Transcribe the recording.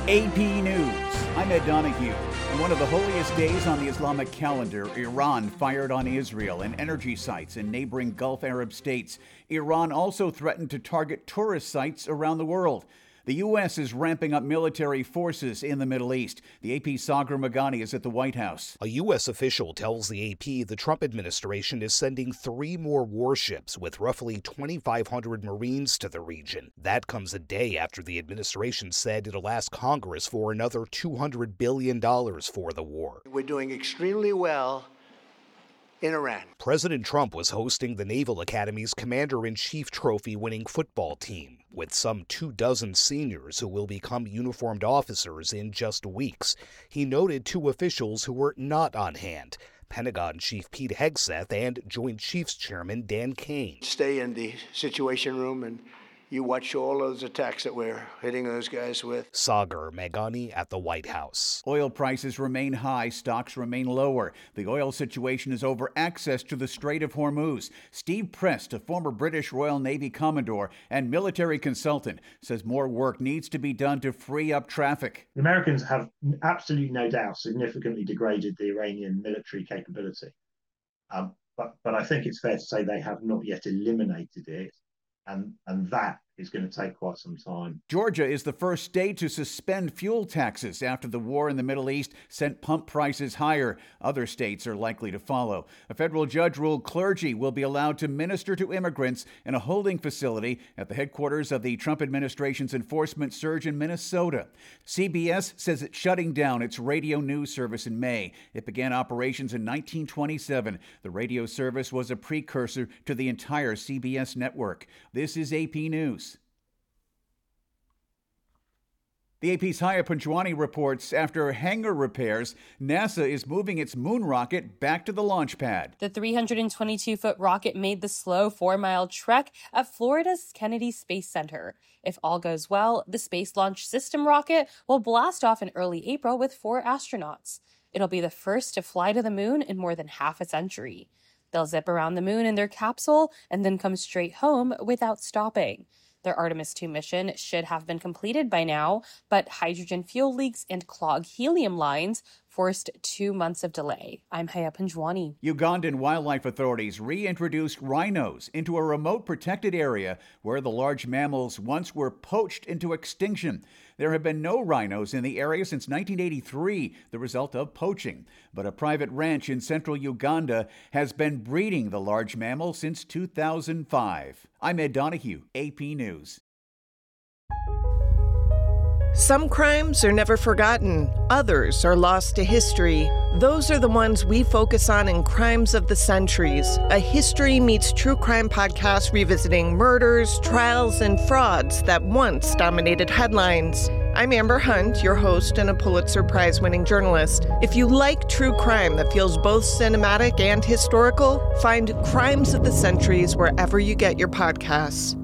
AP News. I'm Ed Donahue. On one of the holiest days on the Islamic calendar, Iran fired on Israel and energy sites in neighboring Gulf Arab states. Iran also threatened to target tourist sites around the world. The U.S. is ramping up military forces in the Middle East. The AP's Sagar Meghani is at the White House. A U.S. official tells the AP the Trump administration is sending 3 more warships with roughly 2,500 Marines to the region. That comes a day after the administration said it'll ask Congress for another $200 billion for the war. We're doing extremely well in Iran. President Trump was hosting the Naval Academy's Commander-in-Chief trophy-winning football team, with some 24 seniors who will become uniformed officers in just weeks. He noted 2 officials who were not on hand: Pentagon Chief Pete Hegseth and Joint Chiefs Chairman Dan Kane. Stay in the Situation Room and you watch all those attacks that we're hitting those guys with. Sagar Meghani at the White House. Oil prices remain high, stocks remain lower. The oil situation is over access to the Strait of Hormuz. Steve Prest, a former British Royal Navy Commodore and military consultant, says more work needs to be done to free up traffic. The Americans have absolutely no doubt significantly degraded the Iranian military capability. But I think it's fair to say they have not yet eliminated it. And that is going to take quite some time. Georgia is the first state to suspend fuel taxes after the war in the Middle East sent pump prices higher. Other states are likely to follow. A federal judge ruled clergy will be allowed to minister to immigrants in a holding facility at the headquarters of the Trump administration's enforcement surge in Minnesota. CBS says it's shutting down its radio news service in May. It began operations in 1927. The radio service was a precursor to the entire CBS network. This is AP News. The AP's Haya Panjwani reports after hangar repairs, NASA is moving its moon rocket back to the launch pad. The 322-foot rocket made the slow 4-mile trek at Florida's Kennedy Space Center. If all goes well, the Space Launch System rocket will blast off in early April with 4 astronauts. It'll be the first to fly to the moon in more than half a century. They'll zip around the moon in their capsule and then come straight home without stopping. Their Artemis 2 mission should have been completed by now, but hydrogen fuel leaks and clogged helium lines forced 2 months of delay. I'm Haya Panjwani. Ugandan wildlife authorities reintroduced rhinos into a remote protected area where the large mammals once were poached into extinction. There have been no rhinos in the area since 1983, the result of poaching. But a private ranch in central Uganda has been breeding the large mammal since 2005. I'm Ed Donahue, AP News. Some crimes are never forgotten. Others are lost to history. Those are the ones we focus on in Crimes of the Centuries, a history meets true crime podcast revisiting murders, trials, and frauds that once dominated headlines. I'm Amber Hunt, your host and a Pulitzer Prize-winning journalist. If you like true crime that feels both cinematic and historical, find Crimes of the Centuries wherever you get your podcasts.